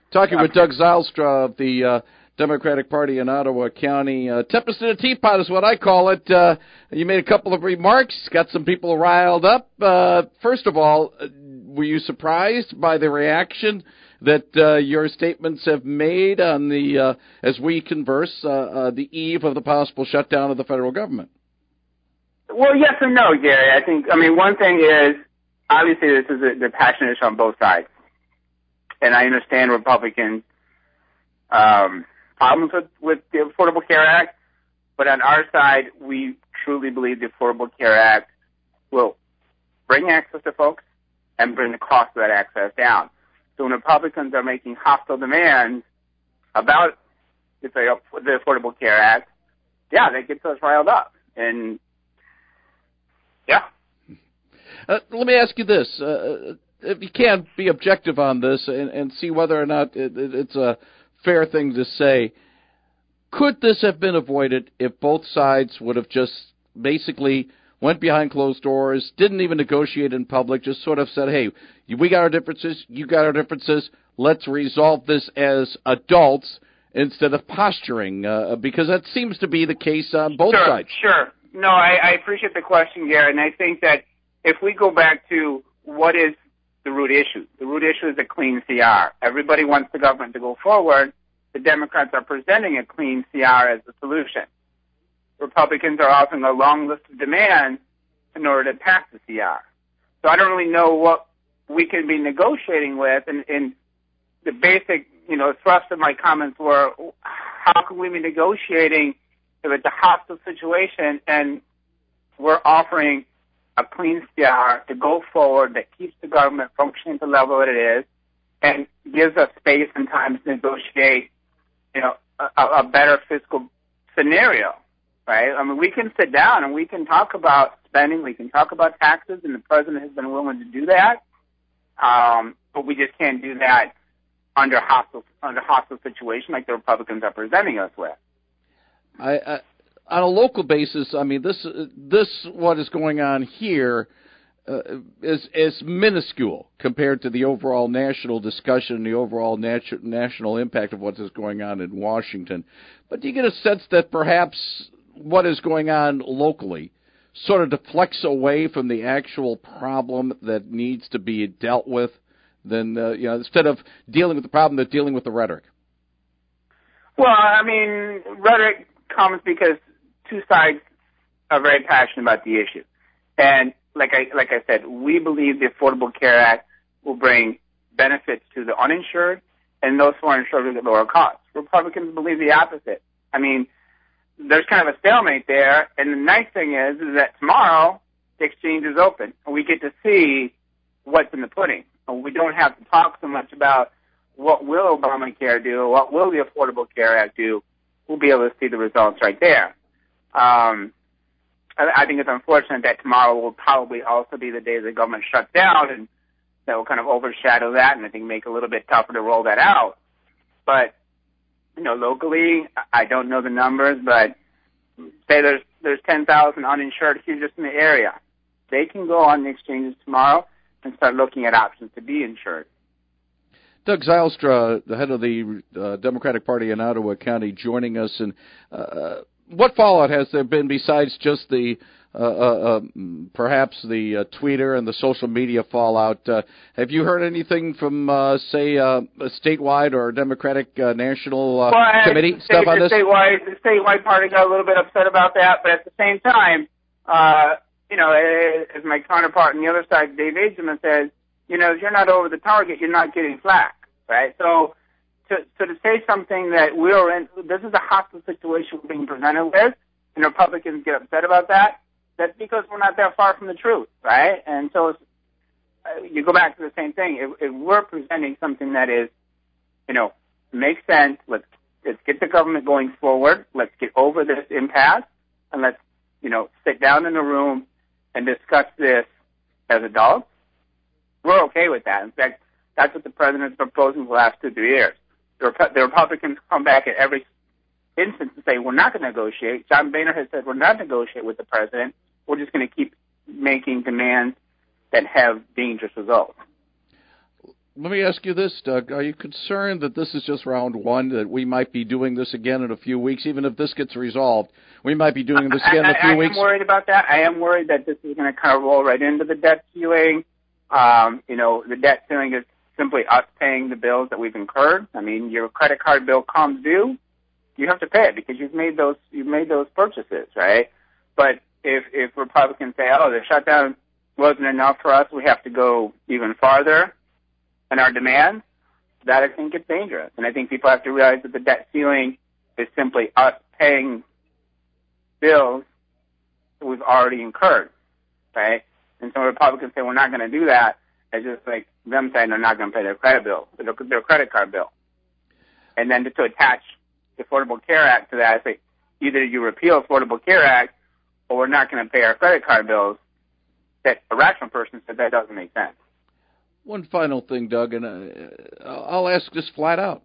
Talking with Doug Zylstra of the Democratic Party in Ottawa County. Tempest in a teapot is what I call it. You made a couple of remarks, got some people riled up. First of all, were you surprised by the reaction that your statements have made on the, as we converse, the eve of the possible shutdown of the federal government? Well, yes and no, Gary. I mean, one thing is, obviously this is the passion issue on both sides. And I understand Republicans' problems with the Affordable Care Act, but on our side, we truly believe the Affordable Care Act will bring access to folks and bring the cost of that access down. So when Republicans are making hostile demands about the Affordable Care Act, yeah, that gets us riled up. And, yeah. Let me ask you this. If you can be objective on this and see whether or not it's a fair thing to say, could this have been avoided if both sides would have just basically went behind closed doors, didn't even negotiate in public, just sort of said, hey, we got our differences, you got our differences, let's resolve this as adults instead of posturing, because that seems to be the case on both sides. Sure. No, I appreciate the question, Gary, and I think that if we go back to what is the root issue is a clean CR. Everybody wants the government to go forward. The Democrats are presenting a clean CR as the solution. Republicans are offering a long list of demands in order to pass the CR. So I don't really know what we can be negotiating with. And the basic, thrust of my comments were, how can we be negotiating if it's a hostile situation and we're offering a clean CR to go forward that keeps the government functioning at the level that it is and gives us space and time to negotiate, a better fiscal scenario, right? I mean, we can sit down and we can talk about spending, we can talk about taxes, and the president has been willing to do that, but we just can't do that under hostile situation like the Republicans are presenting us with. On a local basis, I mean, this what is going on here is minuscule compared to the overall national discussion, the overall national impact of what is going on in Washington. But do you get a sense that perhaps what is going on locally sort of deflects away from the actual problem that needs to be dealt with, than instead of dealing with the problem, they're dealing with the rhetoric? Well, I mean, rhetoric comes because two sides are very passionate about the issue. And like I said, we believe the Affordable Care Act will bring benefits to the uninsured, and those who are insured will get lower costs. Republicans believe the opposite. I mean, there's kind of a stalemate there, and the nice thing is that tomorrow the exchange is open, and we get to see what's in the pudding. And we don't have to talk so much about what will Obamacare do, what will the Affordable Care Act do. We'll be able to see the results right there. I think it's unfortunate that tomorrow will probably also be the day the government shuts down, and that will kind of overshadow that, and I think make it a little bit tougher to roll that out. But locally, I don't know the numbers, but say there's 10,000 uninsured here just in the area. They can go on the exchanges tomorrow and start looking at options to be insured. Doug Zylstra, the head of the Democratic Party in Ottawa County, joining us. And what fallout has there been besides just the perhaps the Twitter and the social media fallout? Have you heard anything from, say, a statewide or Democratic national committee stuff on this? The statewide party got a little bit upset about that, but at the same time, as my counterpart on the other side, Dave Ageman, says, if you're not over the target, you're not getting flack, right? So to say something that we're in, this is a hostile situation we're being presented with, and Republicans get upset about that, that's because we're not that far from the truth, right? And so you go back to the same thing. If we're presenting something that is, makes sense, let's get the government going forward, let's get over this impasse, and let's, sit down in a room and discuss this as adults, we're okay with that. In fact, that's what the president's proposing for the last 2-3 years. The Republicans come back at every instance and say, we're not going to negotiate. John Boehner has said, we're not negotiating with the president. We're just going to keep making demands that have dangerous results. Let me ask you this, Doug. Are you concerned that this is just round one, that we might be doing this again in a few weeks? Even if this gets resolved, we might be doing this again in a few weeks? I am worried about that. I am worried that this is going to kind of roll right into the debt ceiling. The debt ceiling is simply us paying the bills that we've incurred. I mean, your credit card bill comes due, you have to pay it because you've made those purchases, right? But if Republicans say, oh, the shutdown wasn't enough for us, we have to go even farther in our demands, that I think gets dangerous. And I think people have to realize that the debt ceiling is simply us paying bills that we've already incurred, right? And so Republicans say we're not going to do that. It's just like them saying they're not going to pay their credit bill, their credit card bill. And then to attach the Affordable Care Act to that, I say either you repeal Affordable Care Act or we're not going to pay our credit card bills. That a rational person said that doesn't make sense. One final thing, Doug, and I'll ask this flat out.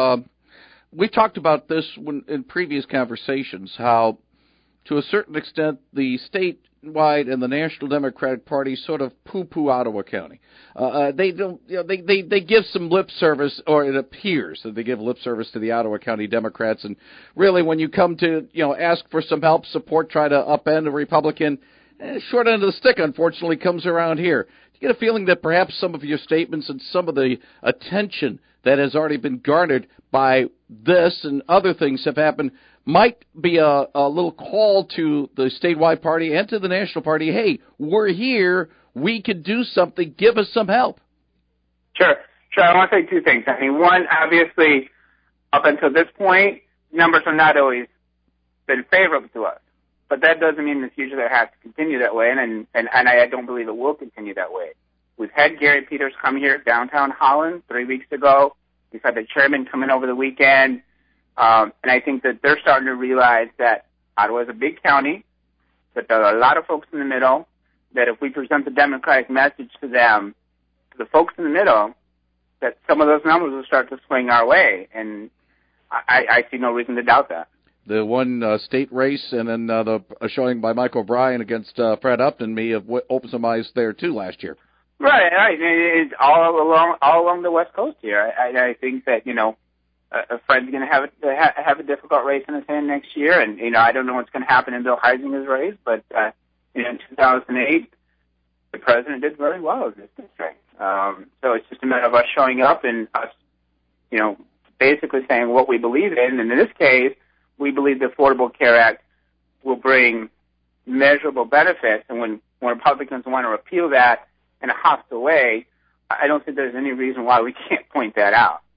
We talked about this in previous conversations, how to a certain extent the statewide and the National Democratic Party sort of poo-poo Ottawa County. They don't, they give some lip service, or it appears that they give lip service to the Ottawa County Democrats, and really when you come to ask for some help, support, try to upend a Republican, short end of the stick, unfortunately, comes around here. Do you get a feeling that perhaps some of your statements and some of the attention that has already been garnered by this and other things have happened might be a little call to the statewide party and to the national party, hey, we're here, we can do something, give us some help? Sure. I want to say two things. I mean, one, obviously, up until this point, numbers have not always been favorable to us. But that doesn't mean in the future that it has to continue that way, and I don't believe it will continue that way. We've had Gary Peters come here downtown Holland 3 weeks ago. We've had the chairman come in over the weekend. And I think that they're starting to realize that Ottawa is a big county, that there are a lot of folks in the middle, that if we present the Democratic message to them, to the folks in the middle, that some of those numbers will start to swing our way. And I see no reason to doubt that. The one state race and then the showing by Mike O'Brien against Fred Upton may have opened some eyes there, too, last year. Right. It's all along the West Coast here. I think that, Fred's going to have a difficult race in his hand next year. And, I don't know what's going to happen in Bill Heisinger's race, but, in 2008, the president did very well in this district. So it's just a matter of us showing up and us, basically saying what we believe in. And in this case, we believe the Affordable Care Act will bring measurable benefits. And when Republicans want to repeal that in a hostile way, I don't think there's any reason why we can't point that out.